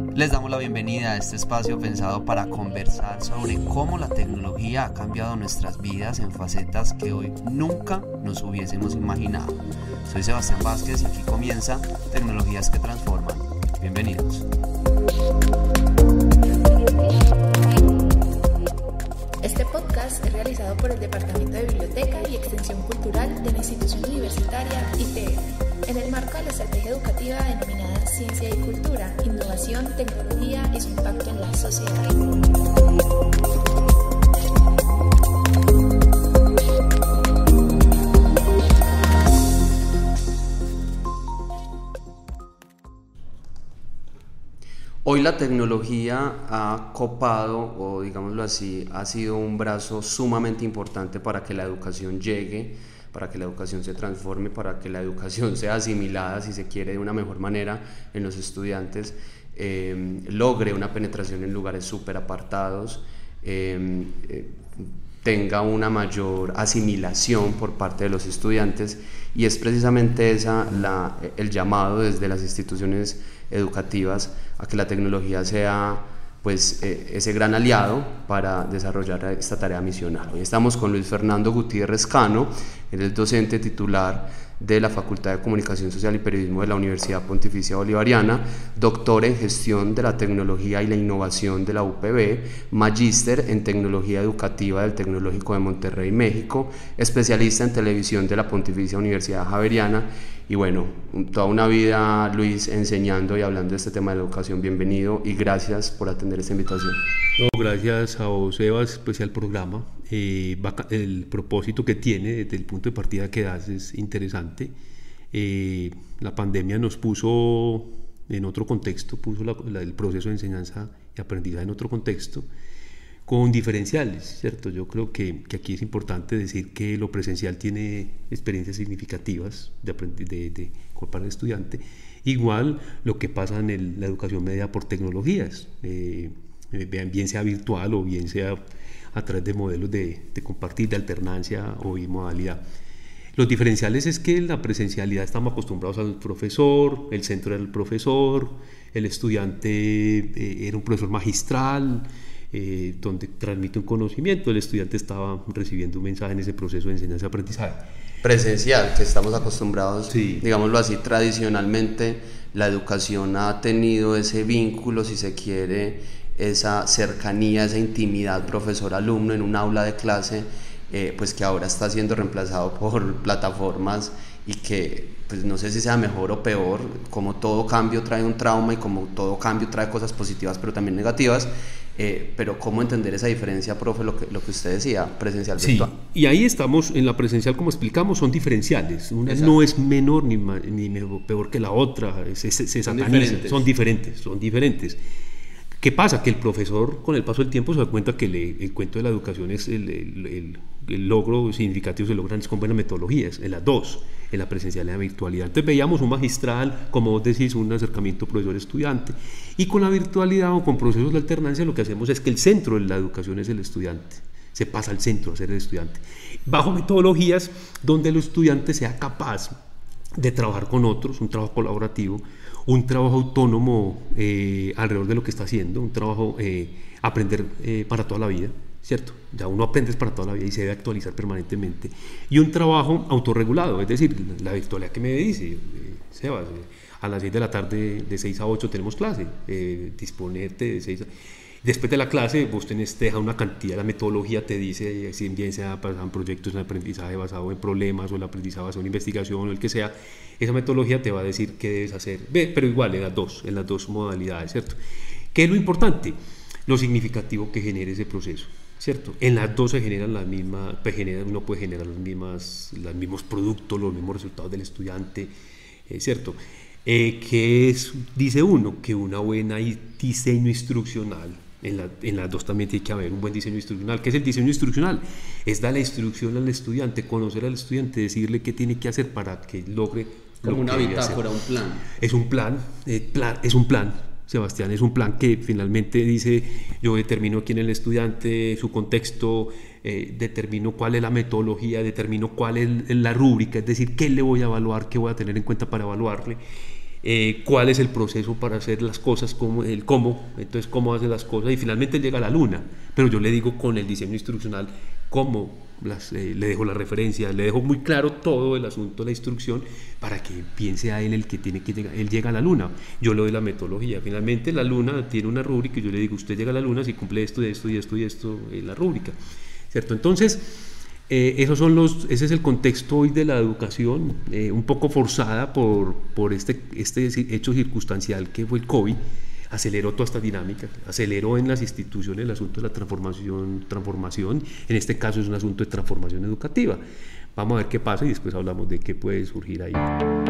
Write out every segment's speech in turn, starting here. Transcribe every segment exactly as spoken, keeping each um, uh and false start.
Les damos la bienvenida a este espacio pensado para conversar sobre cómo la tecnología ha cambiado nuestras vidas en facetas que hoy nunca nos hubiésemos imaginado. Soy Sebastián Vázquez y aquí comienza Tecnologías que Transforman. Bienvenidos. Este podcast es realizado por el Departamento de Biblioteca y Extensión Cultural de la Institución Universitaria I T F, en el marco de la estrategia educativa denominada Ciencia y Cultura, Innovación, Tecnología y su impacto en la sociedad. Hoy la tecnología ha copado, o digámoslo así, ha sido un brazo sumamente importante para que la educación llegue, para que la educación se transforme, para que la educación sea asimilada, si se quiere, de una mejor manera en los estudiantes, eh, logre una penetración en lugares súper apartados, eh, eh, tenga una mayor asimilación por parte de los estudiantes, y es precisamente esa la, el llamado desde las instituciones educativas a que la tecnología sea pues eh, ese gran aliado para desarrollar esta tarea misional. Hoy estamos con Luis Fernando Gutiérrez Cano, él es docente titular de la Facultad de Comunicación Social y Periodismo de la Universidad Pontificia Bolivariana, doctor en Gestión de la Tecnología y la Innovación de la U P B, magíster en Tecnología Educativa del Tecnológico de Monterrey, México, especialista en televisión de la Pontificia Universidad Javeriana, y bueno, toda una vida, Luis, enseñando y hablando de este tema de la educación. Bienvenido y gracias por atender esta invitación. No, gracias a vos, Sebas, especial programa. Eh, el propósito que tiene desde el punto de partida que das es interesante. Eh, la pandemia nos puso en otro contexto, puso la, la, el proceso de enseñanza y aprendizaje en otro contexto, con diferenciales, ¿cierto? Yo creo que, que aquí es importante decir que lo presencial tiene experiencias significativas de, de, de, para el estudiante. Igual lo que pasa en el, la educación media por tecnologías, eh, bien sea virtual o bien sea a través de modelos de, de compartir, de alternancia o bimodalidad. Los diferenciales es que en la presencialidad estamos acostumbrados al profesor, el centro era el profesor, el estudiante eh, era un profesor magistral, eh, donde transmite un conocimiento, el estudiante estaba recibiendo un mensaje en ese proceso de enseñanza-aprendizaje. Presencial, que estamos acostumbrados, sí. Digámoslo así, tradicionalmente la educación ha tenido ese vínculo, si se quiere, esa cercanía, esa intimidad profesor-alumno en un aula de clase, eh, pues que ahora está siendo reemplazado por plataformas y que pues no sé si sea mejor o peor, como todo cambio trae un trauma y como todo cambio trae cosas positivas pero también negativas, eh, pero cómo entender esa diferencia, profe, lo que, lo que usted decía, presencial, sí, virtual. Y ahí estamos, en la presencial, como explicamos, son diferenciales, una Exacto. No es menor ni, ni peor que la otra, se, se, se son sataniza, diferentes. son diferentes, son diferentes. ¿Qué pasa? Que el profesor, con el paso del tiempo, se da cuenta que le, el cuento de la educación es el, el, el, el logro significativo, se logran con buenas metodologías, en las dos, en la presencialidad y en la virtualidad. Entonces veíamos un magistral, como vos decís, un acercamiento profesor-estudiante, y con la virtualidad o con procesos de alternancia lo que hacemos es que el centro de la educación es el estudiante, se pasa al centro a ser el estudiante, bajo metodologías donde el estudiante sea capaz de trabajar con otros, un trabajo colaborativo, un trabajo autónomo eh, alrededor de lo que está haciendo, un trabajo eh, aprender eh, para toda la vida, ¿cierto? Ya uno aprende para toda la vida y se debe actualizar permanentemente, y un trabajo autorregulado, es decir, la virtualidad que me dice, eh, Sebas, eh, a las seis de la tarde, de seis a ocho tenemos clase, eh, disponerte de seis a... Después de la clase, vos tenés, te deja una cantidad, la metodología te dice, si bien sea para proyectos de aprendizaje basado en problemas o el aprendizaje basado en investigación o el que sea, esa metodología te va a decir qué debes hacer, pero igual en las dos, en las dos modalidades, ¿cierto? ¿Qué es lo importante? Lo significativo que genere ese proceso, ¿cierto? En las dos se generan las mismas, uno puede generar las mismas, los mismos productos, los mismos resultados del estudiante, eh, ¿cierto? Eh, que es, dice uno, que una buena diseño instruccional, en, la, en las dos también tiene que haber un buen diseño instruccional. ¿Qué es el diseño instruccional? Es dar la instrucción al estudiante, conocer al estudiante, decirle qué tiene que hacer para que logre como lo una que bitácora, un plan. Es un plan, eh, plan, es un plan, Sebastián, es un plan que finalmente dice, yo determino quién es el estudiante, su contexto, eh, determino cuál es la metodología, determino cuál es la rúbrica, es decir, qué le voy a evaluar, qué voy a tener en cuenta para evaluarle. eh, cuál es el proceso para hacer las cosas, cómo, el cómo, entonces cómo hace las cosas, y finalmente llega a la luna. Pero yo le digo con el diseño instruccional cómo las, eh, le dejo la referencia, le dejo muy claro todo el asunto de la instrucción para que piense a él el que tiene que llegar. Él llega a la luna, yo le doy la metodología. Finalmente la luna tiene una rúbrica y yo le digo, usted llega a la luna si cumple esto, esto y esto y esto en la rúbrica, ¿cierto? Entonces, eh, esos son los, ese es el contexto hoy de la educación, eh, un poco forzada por, por este, este hecho circunstancial que fue el COVID. Aceleró toda esta dinámica, aceleró en las instituciones el asunto de la transformación, transformación, en este caso es un asunto de transformación educativa. Vamos a ver qué pasa y después hablamos de qué puede surgir ahí.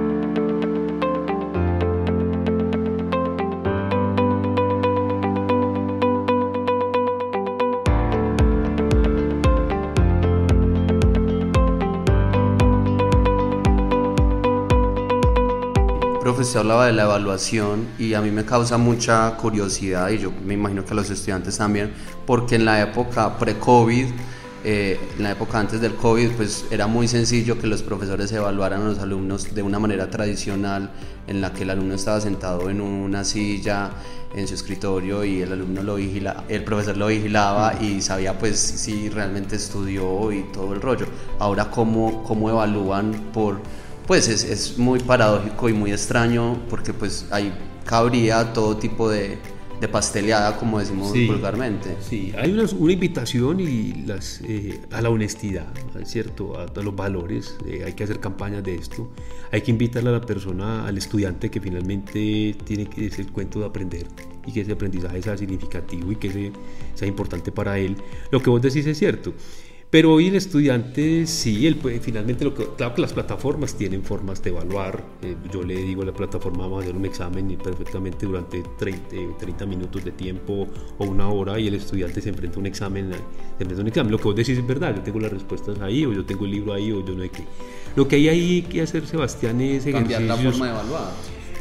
Profe, usted hablaba de la evaluación y a mí me causa mucha curiosidad y yo me imagino que a los estudiantes también, porque en la época pre-COVID, eh, en la época antes del COVID, pues era muy sencillo que los profesores evaluaran a los alumnos de una manera tradicional, en la que el alumno estaba sentado en una silla en su escritorio y el alumno lo vigila, el profesor lo vigilaba y sabía pues si realmente estudió y todo el rollo. Ahora, ¿cómo, cómo evalúan por...? Pues es, es muy paradójico y muy extraño porque pues ahí cabría todo tipo de, de pasteleada, como decimos sí, vulgarmente. Sí, hay una, una invitación y las, eh, a la honestidad, ¿cierto? A, a los valores, eh, hay que hacer campañas de esto, hay que invitar a la persona, al estudiante que finalmente tiene que es el cuento de aprender y que ese aprendizaje sea significativo y que ese, sea importante para él. Lo que vos decís es cierto. Pero hoy el estudiante, sí, él puede, finalmente, lo que, claro que las plataformas tienen formas de evaluar. Eh, yo le digo a la plataforma, vamos a hacer un examen y perfectamente durante treinta, treinta minutos de tiempo o una hora y el estudiante se enfrenta a un examen. Se enfrenta a un examen. Lo que vos decís es verdad, yo tengo las respuestas ahí, o yo tengo el libro ahí, o yo no sé qué. Lo que hay ahí que hacer, Sebastián, es cambiar la forma de evaluar.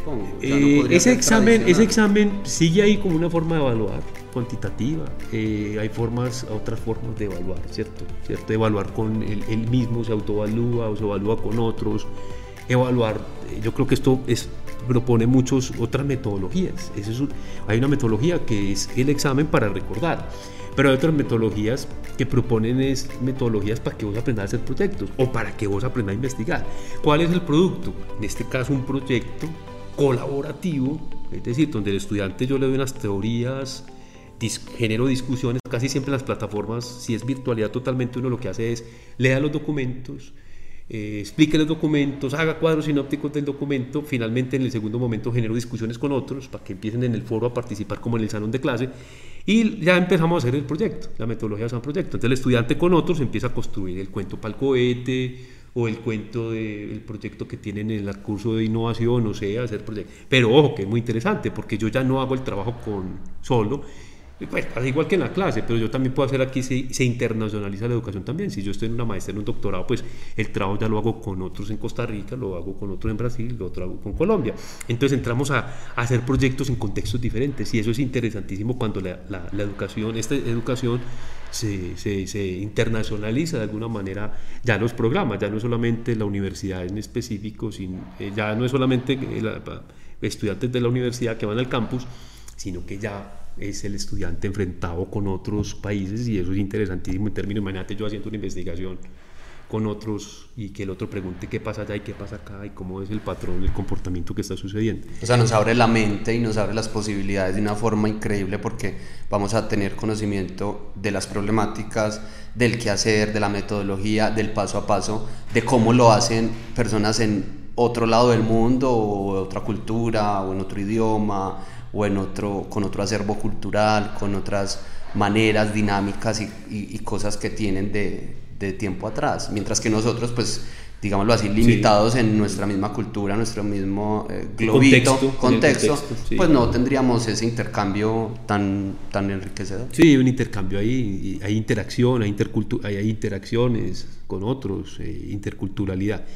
Eh, no ese, examen, ese examen sigue ahí como una forma de evaluar cuantitativa. Eh, hay formas, otras formas de evaluar, ¿cierto? ¿Cierto? Evaluar con él, él mismo, se autoevalúa o se evalúa con otros. Evaluar, eh, yo creo que esto es, propone muchas otras metodologías. Eso es un, hay una metodología que es el examen para recordar, pero hay otras metodologías que proponen es metodologías para que vos aprendas a hacer proyectos o para que vos aprendas a investigar. ¿Cuál es el producto? En este caso, un proyecto colaborativo, es decir, donde el estudiante yo le doy unas teorías, dis, genero discusiones, casi siempre en las plataformas, si es virtualidad totalmente, uno lo que hace es lea los documentos, eh, explique los documentos, haga cuadros sinópticos del documento, finalmente en el segundo momento genero discusiones con otros para que empiecen en el foro a participar como en el salón de clase y ya empezamos a hacer el proyecto, la metodología de un proyecto. Entonces el estudiante con otros empieza a construir el cuento para el cohete, o el cuento del proyecto que tienen en el curso de innovación, o sea, hacer proyectos. Pero ojo, que es muy interesante, porque yo ya no hago el trabajo con solo, pues, igual que en la clase, pero yo también puedo hacer aquí, se, se internacionaliza la educación también. Si yo estoy en una maestría, en un doctorado, pues el trabajo ya lo hago con otros en Costa Rica, lo hago con otros en Brasil, lo otro hago con Colombia. Entonces entramos a, a hacer proyectos en contextos diferentes y eso es interesantísimo cuando la, la, la educación, esta educación Se, se, se internacionaliza de alguna manera ya los programas, ya no es solamente la universidad en específico, sin, eh, ya no es solamente la, estudiantes de la universidad que van al campus, sino que ya es el estudiante enfrentado con otros países y eso es interesantísimo en términos, imagínate yo haciendo una investigación con otros y que el otro pregunte qué pasa allá y qué pasa acá y cómo es el patrón, el comportamiento que está sucediendo. O sea, nos abre la mente y nos abre las posibilidades de una forma increíble porque vamos a tener conocimiento de las problemáticas, del qué hacer, de la metodología, del paso a paso, de cómo lo hacen personas en otro lado del mundo o de otra cultura o en otro idioma o en otro, con otro acervo cultural, con otras maneras, dinámicas y, y, y cosas que tienen de, de tiempo atrás, mientras que nosotros, pues, digámoslo así, limitados sí. en nuestra misma cultura, nuestro mismo eh, globito, contexto, contexto, contexto sí. pues no tendríamos ese intercambio tan, tan enriquecedor. Sí, un intercambio ahí, hay interacción, hay, intercultu- hay, hay interacciones con otros, eh, interculturalidad.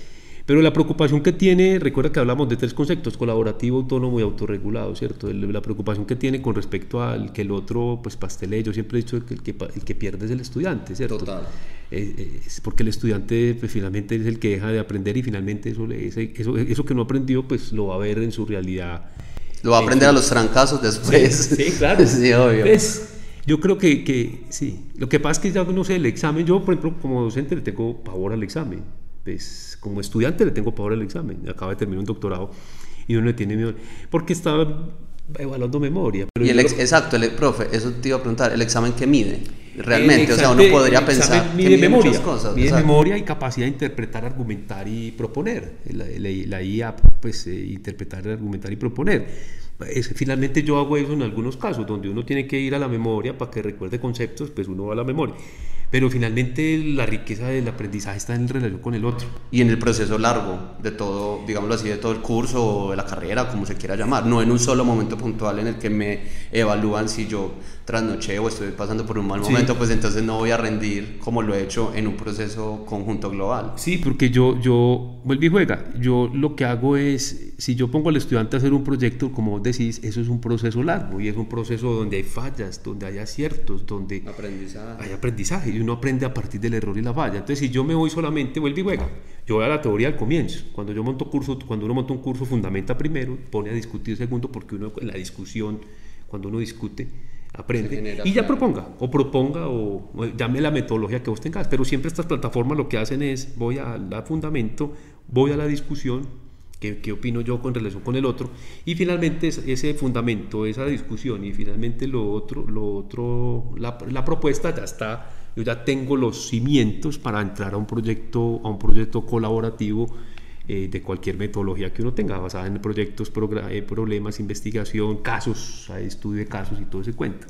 Pero la preocupación que tiene, recuerda que hablamos de tres conceptos, colaborativo, autónomo y autorregulado, ¿cierto? El, la preocupación que tiene con respecto al que el otro pues pastelee. Yo siempre he dicho que el que, el que pierde es el estudiante, ¿cierto? Total. Eh, es porque el estudiante pues, finalmente es el que deja de aprender y finalmente eso, le, eso, eso que no aprendió pues lo va a ver en su realidad. Lo va a aprender eh, a los trancazos después. Sí, sí claro. Sí, obvio. Pues, yo creo que, que sí. Lo que pasa es que ya no sé, el examen, yo por ejemplo como docente le tengo pavor al examen. Pues, como estudiante le tengo pavor al examen. Acaba de terminar un doctorado y uno le tiene miedo porque estaba evaluando memoria. Pero y el ex, lo... Exacto, el, profe, eso te iba a preguntar, ¿el examen qué mide? Realmente, eh, o sea, uno podría pensar mide que mide memoria, muchas cosas. Mide exacto. memoria y capacidad de interpretar, argumentar y proponer. La, la, la I A, pues, eh, interpretar, argumentar y proponer. Es, finalmente yo hago eso en algunos casos, donde uno tiene que ir a la memoria para que recuerde conceptos, pues uno va a la memoria. Pero finalmente la riqueza del aprendizaje está en relación con el otro. Y en el proceso largo de todo, digámoslo así, de todo el curso o de la carrera, como se quiera llamar, no en un solo momento puntual en el que me evalúan si yo trasnoché o estoy pasando por un mal momento, sí. Pues entonces no voy a rendir como lo he hecho en un proceso conjunto global. Sí, porque yo, yo vuelvo y juega, yo lo que hago es, si yo pongo al estudiante a hacer un proyecto, como vos decís, eso es un proceso largo y es un proceso donde hay fallas, donde hay aciertos, donde aprendizaje. hay aprendizaje y uno aprende a partir del error y la falla. Entonces, si yo me voy solamente, vuelvo y juega, yo voy a la teoría al comienzo. Cuando yo monto curso, cuando uno monta un curso, fundamenta primero, pone a discutir segundo, porque uno en la discusión, cuando uno discute, aprende y ya proponga o proponga o, o llame la metodología que vos tengas, pero siempre estas plataformas lo que hacen es voy a la fundamento, voy a la discusión, qué, qué opino yo con relación con el otro y finalmente ese fundamento, esa discusión y finalmente lo otro, lo otro la, la propuesta ya está, yo ya tengo los cimientos para entrar a un proyecto, a un proyecto colaborativo Eh, de cualquier metodología que uno tenga, basada en proyectos, eh, problemas, investigación, casos, estudio de casos y todo ese cuento.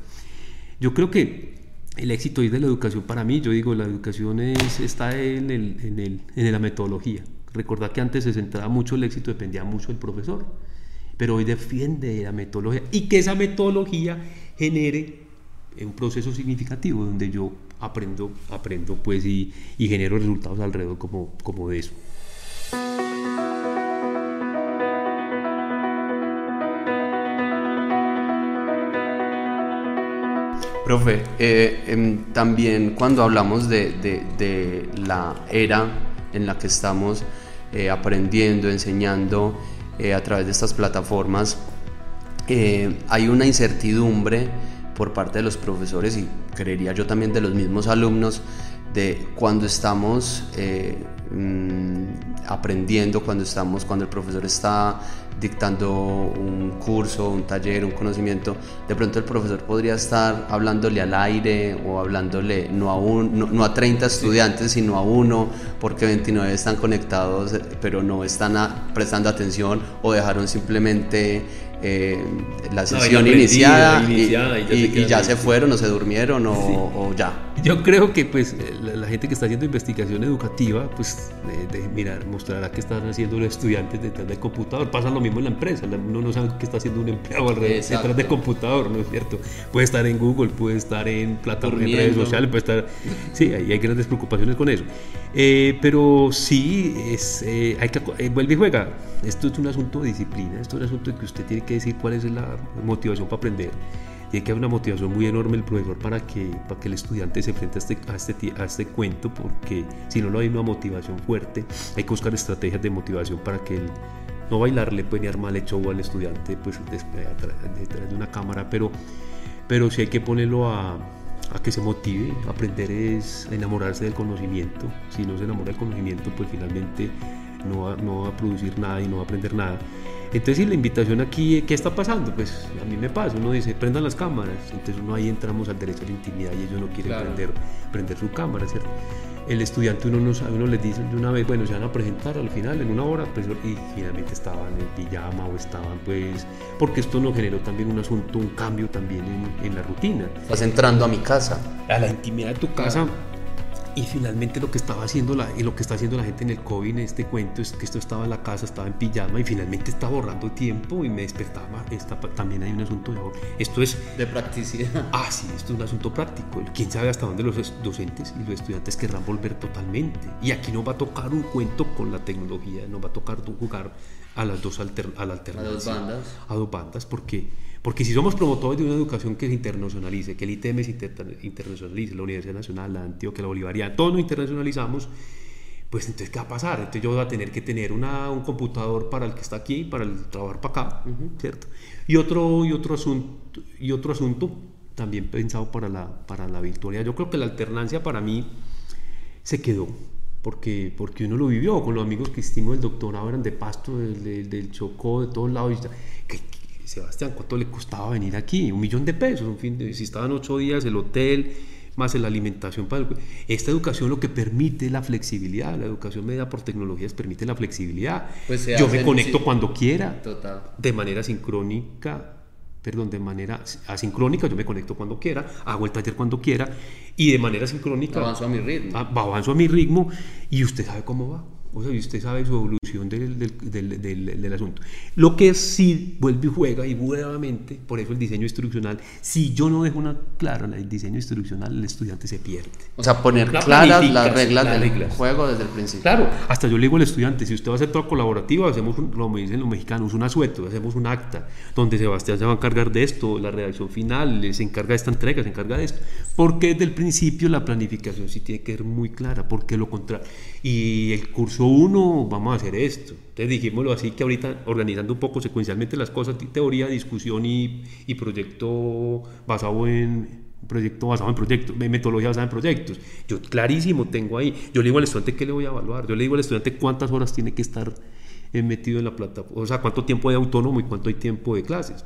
Yo creo que el éxito de la educación para mí, yo digo, la educación es, está en, el, en, el, en la metodología. Recordad que antes se centraba mucho, el éxito dependía mucho del profesor, pero hoy defiende la metodología y que esa metodología genere un proceso significativo donde yo aprendo, aprendo pues y, y genero resultados alrededor como, como de eso. Profe, eh, eh, también cuando hablamos de, de, de la era en la que estamos eh, aprendiendo, enseñando eh, a través de estas plataformas, eh, hay una incertidumbre por parte de los profesores y creería yo también de los mismos alumnos de cuando estamos eh, mmm, aprendiendo, cuando estamos, cuando el profesor está dictando un curso, un taller, un conocimiento, de pronto el profesor podría estar hablándole al aire o hablándole no a, un, no, no a treinta estudiantes, sí. sino a uno, porque veintinueve están conectados pero no están a, prestando atención o dejaron simplemente eh, la sesión no, iniciada, iniciada y, y, y, y ya se fueron o se durmieron o, sí. o ya. Yo creo que pues la, la gente que está haciendo investigación educativa pues de, de mirar, mostrará qué están haciendo los estudiantes detrás del computador. Pasa lo mismo en la empresa, uno no sabe qué está haciendo un empleado alrededor, detrás del computador, ¿no es cierto? Puede estar en Google, puede estar en plataformas, en redes sociales, puede estar... Sí, hay, hay grandes preocupaciones con eso. Eh, pero sí, es, eh, hay que, eh, vuelve y juega. Esto es un asunto de disciplina, esto es un asunto de que usted tiene que decir cuál es la motivación para aprender. Tiene que haber una motivación muy enorme el profesor para que, para que el estudiante se enfrente a este, a, este, a este cuento, porque si no, no hay una motivación fuerte. Hay que buscar estrategias de motivación para que el, no bailarle pues, ni armarle show al estudiante pues, detrás de una cámara, pero, pero sí hay que ponerlo a, a que se motive. Aprender es enamorarse del conocimiento. Si no se enamora del conocimiento, pues finalmente no va, no va a producir nada y no va a aprender nada. Entonces, si la invitación aquí, ¿qué está pasando? Pues a mí me pasa, uno dice, prendan las cámaras, entonces uno ahí entramos al derecho a la intimidad y ellos no quieren claro. prender, prender su cámara, ¿cierto? El estudiante uno no sabe, uno les dice de una vez, bueno, se van a presentar al final en una hora, pues, y finalmente estaban en pijama o estaban pues, porque esto nos generó también un asunto, un cambio también en, en la rutina. Estás entrando a mi casa. A la intimidad de tu casa. Y finalmente lo que estaba haciendo la, lo que está haciendo la gente en el COVID en este cuento es que esto estaba en la casa, estaba en pijama y finalmente estaba ahorrando tiempo y me despertaba. Esta, también hay un asunto de ahorro. Esto es de practicidad. Ah, sí, esto es un asunto práctico. Quién sabe hasta dónde los docentes y los estudiantes querrán volver totalmente. Y aquí nos va a tocar un cuento con la tecnología, nos va a tocar jugar a las dos alter, a la alternancia, a dos bandas, a dos bandas, porque Porque si somos promotores de una educación que se internacionalice, que el I T M se inter- internacionalice, la Universidad Nacional, la Antioquia, la Bolivariana, todos nos internacionalizamos, pues entonces ¿qué va a pasar? Entonces yo voy a tener que tener una, un computador para el que está aquí, para el trabajar para acá, uh-huh. ¿cierto? Y otro, y, otro asunto, y otro asunto también pensado para la, para la virtualidad. Yo creo que la alternancia para mí se quedó, porque, porque uno lo vivió con los amigos que hicimos el doctorado, eran de Pasto, del, del, del Chocó, de todos lados, que, Sebastián, ¿cuánto le costaba venir aquí? Un millón de pesos, un fin de, si estaban ocho días, el hotel, más la alimentación. Para el, esta educación lo que permite la flexibilidad, la educación medida por tecnologías permite la flexibilidad. Pues yo me conecto sí, cuando quiera, total. De manera sincrónica, perdón, de manera asincrónica, yo me conecto cuando quiera, hago el taller cuando quiera, y de manera sincrónica avanzo a mi ritmo. Avanzo a mi ritmo, y usted sabe cómo va. O sea, y usted sabe su evolución del, del, del, del, del asunto. Lo que sí vuelve y juega, y nuevamente, por eso el diseño instruccional, si yo no dejo una clara el diseño instruccional, el estudiante se pierde. O sea, poner la claras las reglas del reglas. juego desde el principio. Claro, hasta yo le digo al estudiante, si usted va a hacer toda colaborativa, hacemos, un, como dicen los mexicanos, un asueto, hacemos un acta, donde Sebastián se va a encargar de esto, la redacción final, se encarga de esta entrega, se encarga de esto. Porque desde el principio la planificación sí tiene que ser muy clara, porque lo contrario. Y el curso uno, vamos a hacer esto. Entonces dijémoslo así, que ahorita organizando un poco secuencialmente las cosas, teoría, discusión y, y proyecto basado en proyecto basado en proyectos, metodología basada en proyectos. Yo clarísimo tengo ahí, yo le digo al estudiante qué le voy a evaluar, yo le digo al estudiante cuántas horas tiene que estar metido en la plataforma, o sea, cuánto tiempo hay autónomo y cuánto hay tiempo de clases.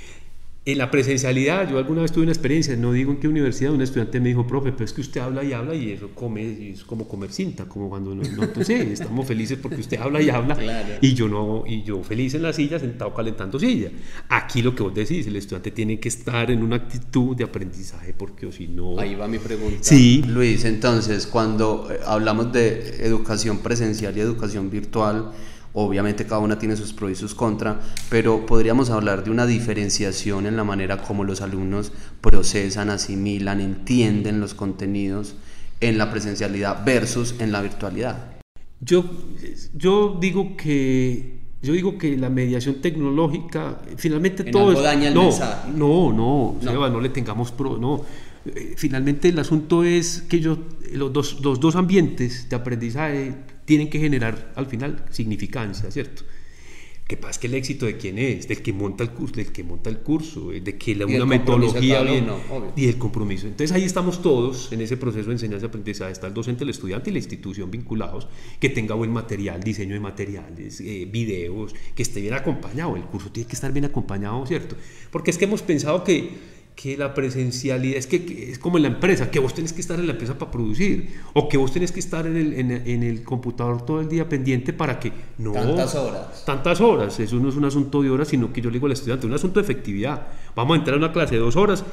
En la presencialidad, yo alguna vez tuve una experiencia, no digo en qué universidad, un estudiante me dijo, profe, pero es que usted habla y habla y eso come, y es como comer cinta, como cuando no, no entonces, estamos felices porque usted habla y habla, claro. y yo no, y yo feliz en la silla, sentado calentando silla. Aquí lo que vos decís, el estudiante tiene que estar en una actitud de aprendizaje, porque o si no... Ahí va mi pregunta. Sí. Luis, entonces, cuando hablamos de educación presencial y educación virtual, obviamente cada una tiene sus pros y sus contras, pero podríamos hablar de una diferenciación en la manera como los alumnos procesan, asimilan, entienden los contenidos en la presencialidad versus en la virtualidad. Yo, yo digo que yo digo que la mediación tecnológica finalmente en todo algo es, daña el no, mensaje. no, no, no, Seba, no le tengamos pro, no. Finalmente el asunto es que yo, los dos, los dos ambientes de aprendizaje tienen que generar al final significancia, ¿cierto? Que pasa que el éxito de quién es, del que monta el curso, del que monta el curso, de que la, una metodología bien, no, y el compromiso. Entonces ahí estamos todos en ese proceso de enseñanza-aprendizaje. Está el docente, el estudiante y la institución vinculados, que tenga buen material, diseño de materiales, eh, videos, que esté bien acompañado. El curso tiene que estar bien acompañado, ¿cierto? Porque es que hemos pensado que que la presencialidad es que, que es como en la empresa, que vos tenés que estar en la empresa para producir, o que vos tenés que estar en el, en, en el computador todo el día pendiente para que no... Tantas horas. Tantas horas, eso no es un asunto de horas, sino que yo le digo al estudiante, es un asunto de efectividad. Vamos a entrar a una clase de dos horas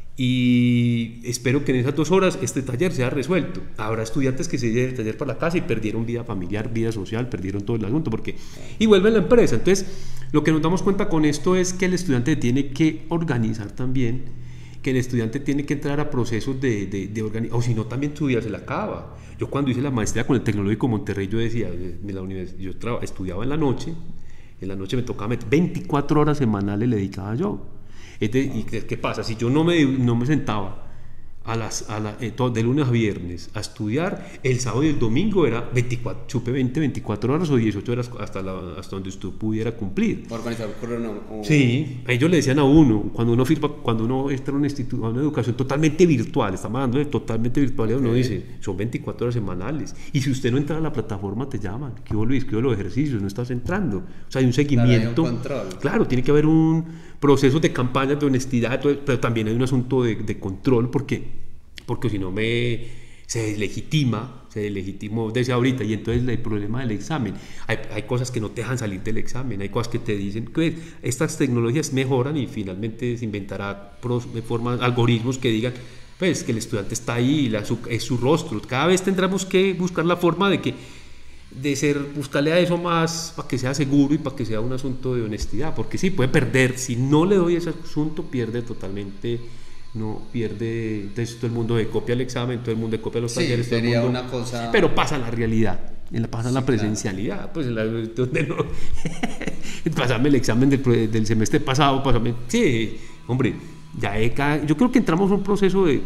y espero que en esas dos horas este taller sea resuelto. Habrá estudiantes que se lleven el taller para la casa y perdieron vida familiar, vida social, perdieron todo el asunto, porque y vuelven a la empresa. Entonces, lo que nos damos cuenta con esto es que el estudiante tiene que organizar también, que el estudiante tiene que entrar a procesos de, de, de organización, o si no también su vida se la acaba. Yo cuando hice la maestría con el Tecnológico Monterrey, yo decía, en la universidad, yo traba, estudiaba en la noche, en la noche me tocaba meter veinticuatro horas semanales le dedicaba yo. Este, ¿y qué, qué pasa? Si yo no me, no me sentaba a las, a la, eh, todo, de lunes a viernes a estudiar, el sábado y el domingo era veinticuatro, chupe veinte, veinticuatro horas o dieciocho horas hasta, la, hasta donde usted pudiera cumplir. Organizar crono, o... Sí, ellos le decían a uno, cuando uno firma, cuando uno entra a un instituto, a una educación totalmente virtual, estamos hablando de totalmente virtual, okay. Uno dice, son veinticuatro horas semanales, y si usted no entra a la plataforma te llaman, ¿qué hubo Luis? ¿Qué hubo los ejercicios? No estás entrando, o sea hay un seguimiento, claro, hay un control. Claro, tiene que haber un proceso de campaña, de honestidad, pero también hay un asunto de, de control, porque porque si no me se deslegitima, se deslegitimó desde ahorita, y entonces el problema del examen, hay, hay cosas que no te dejan salir del examen, hay cosas que te dicen que estas tecnologías mejoran y finalmente se inventará pros, formas, algoritmos que digan pues que el estudiante está ahí, la, su, es su rostro. Cada vez tendremos que buscar la forma de que de ser, buscarle a eso más para que sea seguro y para que sea un asunto de honestidad, porque sí, puede perder, si no le doy ese asunto, pierde totalmente, no pierde, entonces todo el mundo de copia el examen, todo el mundo de copia los sí, talleres, todo el sería mundo, una cosa... pero pasa en la realidad, en la, pasa en sí, la presencialidad, claro. Pues en la, donde no, pasarme el examen del, del semestre pasado, pasarme, sí, hombre, ya he, yo creo que entramos en un proceso de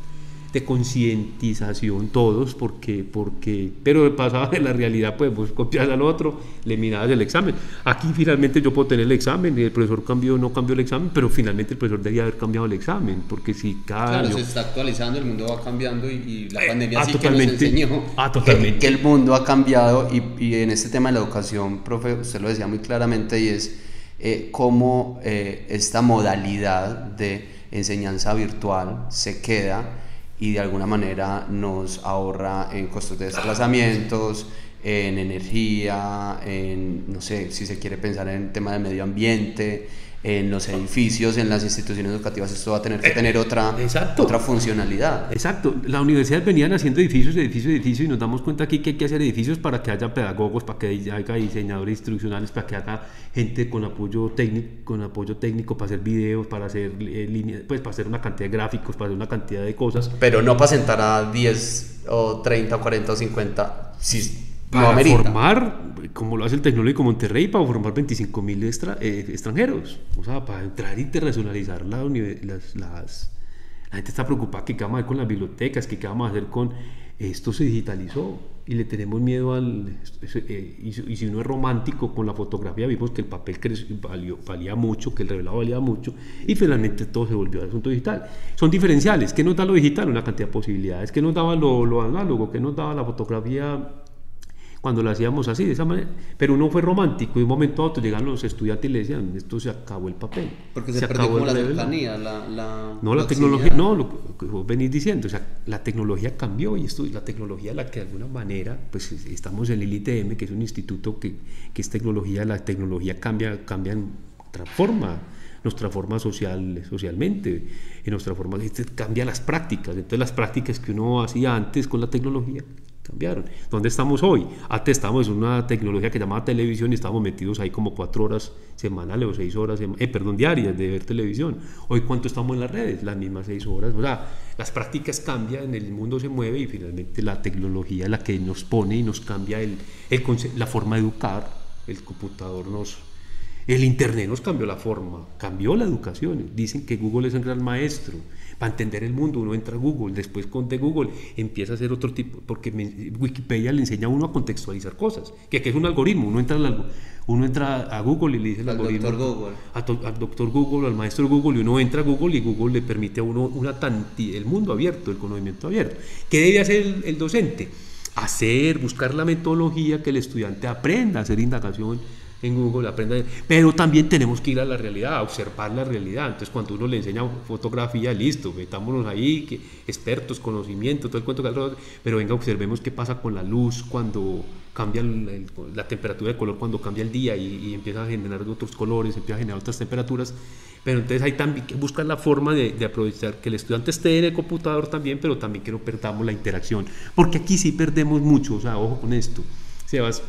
de concientización todos, porque, porque, pero pasaba de la realidad, pues vos copias al otro, le mirabas el examen. Aquí finalmente yo puedo tener el examen y el profesor cambió, no cambió el examen, pero finalmente el profesor debería haber cambiado el examen, porque si cada claro, año... se está actualizando, el mundo va cambiando y, y la pandemia eh, ah, sí totalmente, que nos enseñó ah, totalmente. Que, que el mundo ha cambiado y, y en este tema de la educación, profe, usted lo decía muy claramente y es eh, cómo eh, esta modalidad de enseñanza virtual se queda y de alguna manera nos ahorra en costos de desplazamientos, en energía, en, no sé, si se quiere pensar en tema de medio ambiente, en los edificios, en las instituciones educativas, esto va a tener que tener otra, otra funcionalidad. Exacto, las universidades venían haciendo edificios, edificios, edificios y nos damos cuenta aquí que hay que hacer edificios para que haya pedagogos, para que haya diseñadores instruccionales, para que haya gente con apoyo técnico, con apoyo técnico para hacer videos, para hacer eh, líneas, pues para hacer una cantidad de gráficos, para hacer una cantidad de cosas. Pero no para sentar a diez o treinta o cuarenta o cincuenta, si para no formar, como lo hace el Tecnológico Monterrey, para formar veinticinco mil extra, eh, extranjeros, o sea, para entrar a internacionalizar la, las, las, la gente está preocupada que qué vamos a hacer con las bibliotecas, que qué vamos a hacer con, esto se digitalizó y le tenemos miedo al, eh, y, y si uno es romántico con la fotografía, vimos que el papel creció, valió, valía mucho, que el revelado valía mucho y finalmente todo se volvió al asunto digital. Son diferenciales, ¿qué nos da lo digital? Una cantidad de posibilidades, ¿qué nos daba lo, lo análogo? ¿Qué nos daba la fotografía cuando lo hacíamos así, de esa manera? Pero uno fue romántico y de un momento a otro llegan los estudiantes y le decían, esto se acabó el papel. Porque se, se perdió como la cercanía, la, la No, la tecnología, no, lo que vos venís diciendo, o sea, la tecnología cambió y esto, la tecnología la que de alguna manera, pues estamos en el I T M, que es un instituto que, que es tecnología, la tecnología cambia, cambia, transforma, nos transforma social, socialmente, y nos transforma, cambia las prácticas, entonces las prácticas que uno hacía antes con la tecnología cambiaron. ¿Dónde estamos hoy? Antes estamos en una tecnología que llamaba televisión y estamos metidos ahí como cuatro horas semanales o seis horas, eh, perdón, diarias de ver televisión. Hoy, ¿cuánto estamos en las redes? Las mismas seis horas. O sea, las prácticas cambian, el mundo se mueve y finalmente la tecnología es la que nos pone y nos cambia el, el la forma de educar. El computador nos... El internet nos cambió la forma, cambió la educación. Dicen que Google es un gran maestro. Para entender el mundo uno entra a Google, después con de Google empieza a hacer otro tipo, porque me, Wikipedia le enseña a uno a contextualizar cosas, que aquí es un algoritmo, uno entra, al, uno entra a Google y le dice el al algoritmo doctor Google. A to, al doctor Google, al maestro Google, y uno entra a Google y Google le permite a uno una tanti, el mundo abierto, el conocimiento abierto. ¿Qué debe hacer el, el docente? Hacer, buscar la metodología que el estudiante aprenda a hacer indagación en Google, aprenda, pero también tenemos que ir a la realidad, a observar la realidad. Entonces cuando uno le enseña fotografía, listo, metámonos ahí, que, expertos, conocimiento, todo el cuento, pero venga, observemos qué pasa con la luz cuando cambia el, el, la temperatura de color, cuando cambia el día y, y empieza a generar otros colores, empieza a generar otras temperaturas. Pero entonces hay también que buscar la forma de, de aprovechar que el estudiante esté en el computador también, pero también que no perdamos la interacción, porque aquí sí perdemos mucho. O sea, ojo con esto, Sebas.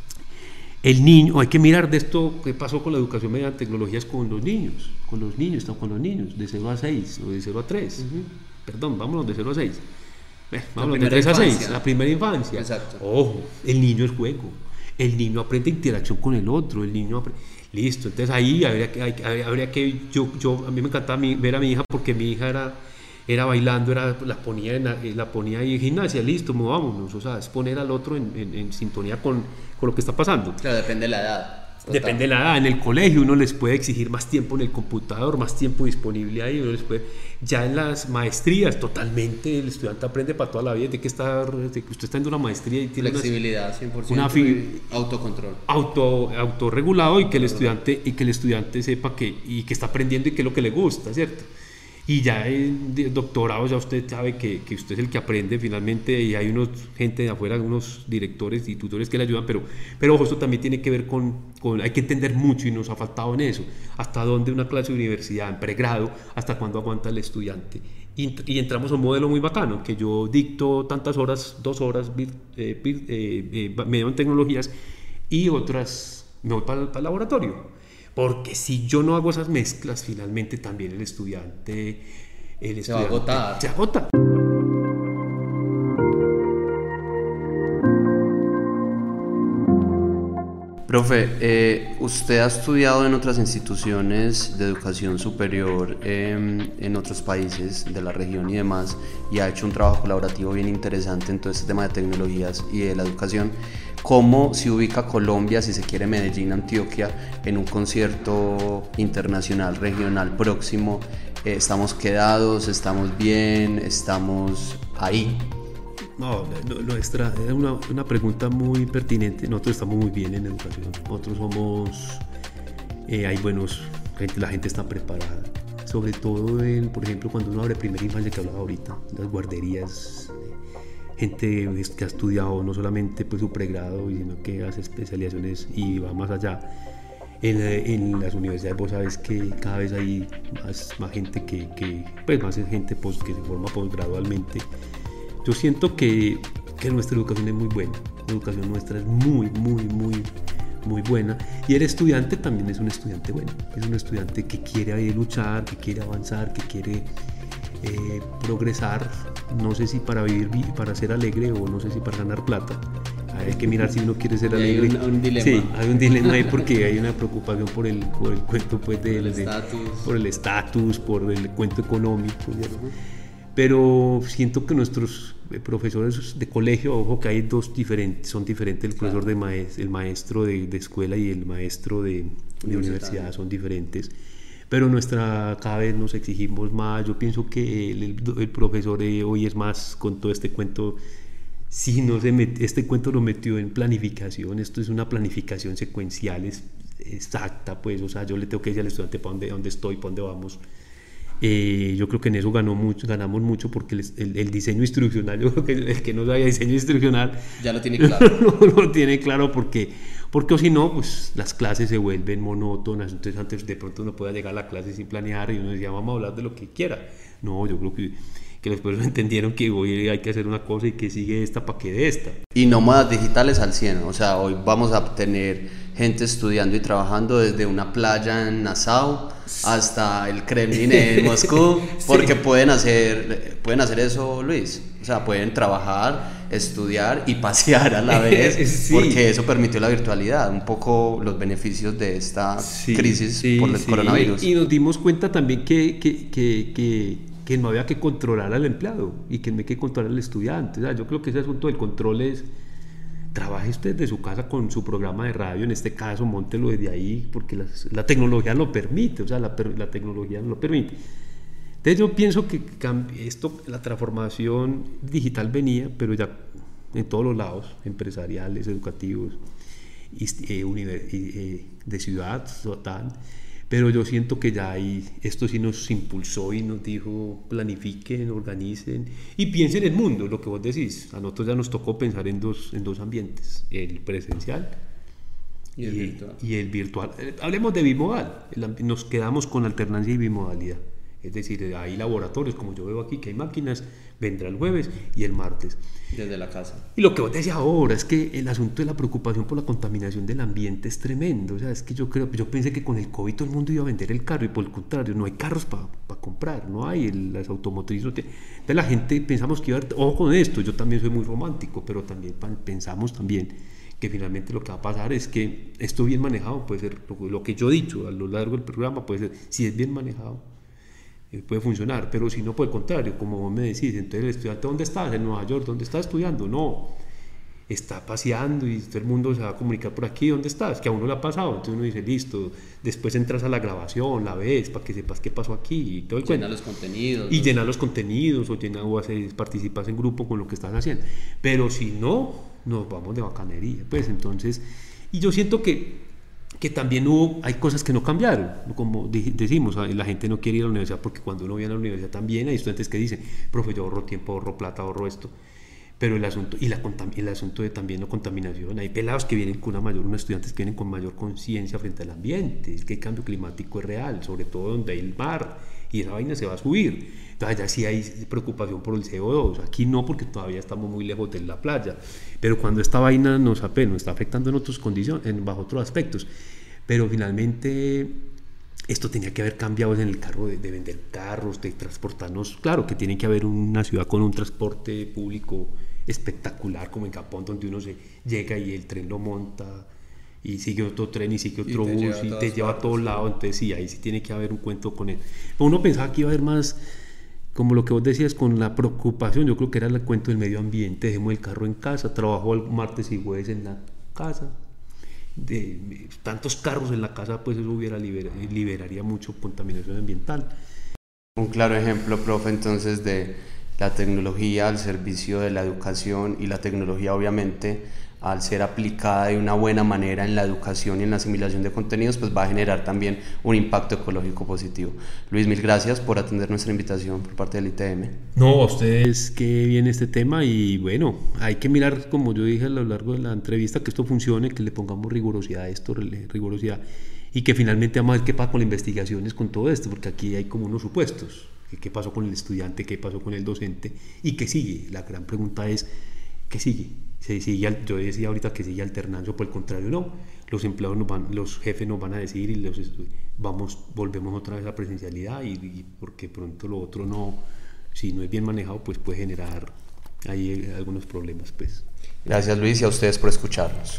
El niño, hay que mirar de esto qué pasó con la educación mediante tecnologías con los niños, con los niños, están con los niños, de cero a seis o de cero a tres, uh-huh. Perdón, vámonos de cero a seis, eh, vámonos de tres a seis, la primera infancia. Exacto. Ojo, el niño es juego, el niño aprende interacción con el otro, el niño aprende, listo, entonces ahí habría que, hay, habría que yo, yo, a mí me encantaba mi, ver a mi hija porque mi hija era... era bailando, era, la ponía en la, la ponía ahí en gimnasia, listo, movámonos, o sea, es poner al otro en, en, en sintonía con, con lo que está pasando. Claro, depende de la edad. Total. Depende de la edad. En el colegio uno les puede exigir más tiempo en el computador, más tiempo disponible ahí, uno les puede, ya en las maestrías totalmente el estudiante aprende para toda la vida, de que está, de que usted está en una maestría y tiene flexibilidad, una, cien por ciento, una fi- autocontrol, auto autorregulado y que el estudiante y que el estudiante sepa que y que está aprendiendo y que es lo que le gusta, ¿cierto? Y ya en doctorado ya usted sabe que, que usted es el que aprende finalmente y hay unos gente de afuera, unos directores y tutores que le ayudan, pero, pero ojo, esto también tiene que ver con, con, hay que entender mucho y nos ha faltado en eso, hasta dónde una clase de universidad en pregrado, hasta cuándo aguanta el estudiante y, y entramos a un modelo muy bacano, que yo dicto tantas horas, dos horas, vir, eh, vir, eh, eh, medio en tecnologías, y otras me voy para, para el laboratorio. Porque si yo no hago esas mezclas, finalmente también el estudiante, el se va a agotar. Se agota. Profe, eh, usted ha estudiado en otras instituciones de educación superior eh, en otros países de la región y demás, y ha hecho un trabajo colaborativo bien interesante en todo este tema de tecnologías y de la educación. ¿Cómo se ubica Colombia, si se quiere, Medellín, Antioquia, en un concierto internacional, regional próximo? Eh, ¿Estamos quedados? ¿Estamos bien? ¿Estamos ahí? No, nuestra, es una, una pregunta muy pertinente. Nosotros estamos muy bien en educación. Nosotros somos, eh, hay buenos, gente, la gente está preparada. Sobre todo, en, por ejemplo, cuando uno abre primera infancia, que hablaba ahorita, las guarderías, gente que ha estudiado no solamente pues, su pregrado, sino que hace especializaciones y va más allá. En, en las universidades vos sabes que cada vez hay más, más gente que, que, pues más gente post, que se forma postgradualmente. Yo siento que, que nuestra educación es muy buena, la educación nuestra es muy, muy, muy, muy buena, y el estudiante también es un estudiante bueno, es un estudiante que quiere luchar, que quiere avanzar, que quiere eh, progresar, no sé si para vivir, para ser alegre o no sé si para ganar plata. Hay que mirar si uno quiere ser alegre. Hay un, un dilema. Sí, hay un dilema ahí porque hay una preocupación por el, por el cuento pues, de, por el de, estatus, por el estatus, por el cuento económico, ¿cierto? Pero siento que nuestros profesores de colegio, ojo que hay dos diferentes, son diferentes, el profesor de maestro, el maestro de, de escuela y el maestro de, de universidad son diferentes, pero nuestra, cada vez nos exigimos más. Yo pienso que el, el, el profesor de hoy es más con todo este cuento, si no se met, este cuento lo metió en planificación, esto es una planificación secuencial, es exacta, pues, o sea, yo le tengo que decir al estudiante para dónde, dónde estoy, para dónde vamos. Eh, yo creo que en eso ganó mucho, ganamos mucho porque el, el, el diseño instruccional, yo creo que el, el que no sabía diseño instruccional ya lo tiene claro. no lo tiene claro porque, porque o si no, pues las clases se vuelven monótonas. Entonces antes de pronto uno pueda llegar a la clase sin planear y uno decía vamos a hablar de lo que quiera. No, yo creo que, que después entendieron que hoy hay que hacer una cosa y que sigue esta para que de esta. Y nómadas digitales al cien, o sea, hoy vamos a tener gente estudiando y trabajando desde una playa en Nassau hasta el Kremlin en Moscú, porque sí. pueden hacer, pueden hacer eso, Luis. O sea, pueden trabajar, estudiar y pasear a la vez, sí. porque eso permitió la virtualidad, un poco los beneficios de esta sí, crisis sí, por el sí. coronavirus. Y nos dimos cuenta también que, que, que, que, que no había que controlar al empleado y que no hay que controlar al estudiante. O sea, yo creo que ese asunto del control es: trabaje usted desde su casa con su programa de radio, en este caso, móntelo desde ahí, porque la, la tecnología lo permite, o sea, la, la tecnología lo permite. Entonces yo pienso que esto, la transformación digital venía, pero ya en todos los lados, empresariales, educativos, y, eh, univers, eh, de ciudad, total. Pero yo siento que ya hay, esto sí nos impulsó y nos dijo planifiquen, organicen y piensen en el mundo, lo que vos decís. A nosotros ya nos tocó pensar en dos, en dos ambientes, el presencial y el, y, virtual. y el virtual. Hablemos de bimodal, nos quedamos con alternancia y bimodalidad. Es decir, hay laboratorios, como yo veo aquí, que hay máquinas, vendrá el jueves y el martes. Desde la casa. Y lo que vos decías ahora es que el asunto de la preocupación por la contaminación del ambiente es tremendo. O sea, es que yo creo, yo pensé que con el COVID todo el mundo iba a vender el carro y por el contrario, no hay carros para pa comprar, no hay, el, las automotrices. No te, entonces la gente pensamos que iba a haber, ojo con esto, yo también soy muy romántico, pero también pensamos también que finalmente lo que va a pasar es que esto bien manejado puede ser, lo, lo que yo he dicho a lo largo del programa puede ser, si es bien manejado, puede funcionar, pero si no, por el contrario, como vos me decís, entonces el estudiante, ¿dónde estás? En Nueva York, ¿dónde estás estudiando? No, está paseando y todo el mundo se va a comunicar por aquí, ¿dónde estás? Que a uno le ha pasado, entonces uno dice, listo, después entras a la grabación, la ves, para que sepas qué pasó aquí y todo el llenar cuento. los contenidos. Y llenar los contenidos, o, llenar, o hacer, participas en grupo con lo que estás haciendo, pero si no, nos vamos de bacanería, pues entonces, y yo siento que que también hubo, hay cosas que no cambiaron, como decimos, la gente no quiere ir a la universidad porque cuando uno viene a la universidad también hay estudiantes que dicen, profe, yo ahorro tiempo, ahorro plata, ahorro esto, pero el asunto, y la, el asunto de también la contaminación, hay pelados que vienen con una mayor, unos estudiantes que vienen con mayor conciencia frente al ambiente, es que el cambio climático es real, sobre todo donde hay el mar, y esa vaina se va a subir. Entonces allá sí hay preocupación por el C O dos, aquí no, porque todavía estamos muy lejos de la playa, pero cuando esta vaina nos, apenas, nos está afectando en otras condiciones, en, bajo otros aspectos, pero finalmente esto tenía que haber cambiado en el carro de, de vender carros, de transportarnos. Claro que tiene que haber una ciudad con un transporte público espectacular, como en Japón, donde uno se llega y el tren lo monta y sigue otro tren y sigue otro y bus y te lleva a todos lados. Entonces sí, ahí sí tiene que haber un cuento con él. Pero uno pensaba que iba a haber más, como lo que vos decías, con la preocupación. Yo creo que era el cuento del medio ambiente. Dejemos el carro en casa, trabajo el martes y jueves en la casa. De tantos carros en la casa, pues eso hubiera libera, liberaría mucho contaminación ambiental. Un claro ejemplo, profe, entonces, de la tecnología al servicio de la educación, y la tecnología obviamente al ser aplicada de una buena manera en la educación y en la asimilación de contenidos, pues va a generar también un impacto ecológico positivo. Luis, mil gracias por atender nuestra invitación por parte del I T M. No, a ustedes qué bien este tema, y bueno, hay que mirar, como yo dije a lo largo de la entrevista, que esto funcione, que le pongamos rigurosidad a esto, rigurosidad, y que finalmente vamos a ver qué pasa con las investigaciones con todo esto, porque aquí hay como unos supuestos, qué pasó con el estudiante, qué pasó con el docente y qué sigue. La gran pregunta es, ¿qué sigue? Se sigue, yo decía ahorita que sigue alternando, por el contrario no, los empleados nos van, los jefes nos van a decir, y los vamos, volvemos otra vez a la presencialidad, y, y porque pronto lo otro no, si no es bien manejado, pues puede generar ahí algunos problemas, pues. Gracias, Luis, y a ustedes por escucharnos.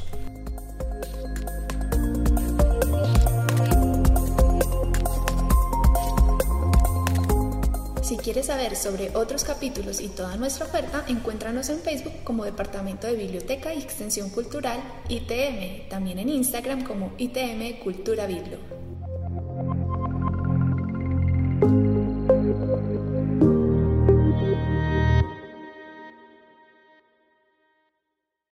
Si quieres saber sobre otros capítulos y toda nuestra oferta, encuéntranos en Facebook como Departamento de Biblioteca y Extensión Cultural I T M, también en Instagram como I T M Cultura Biblo.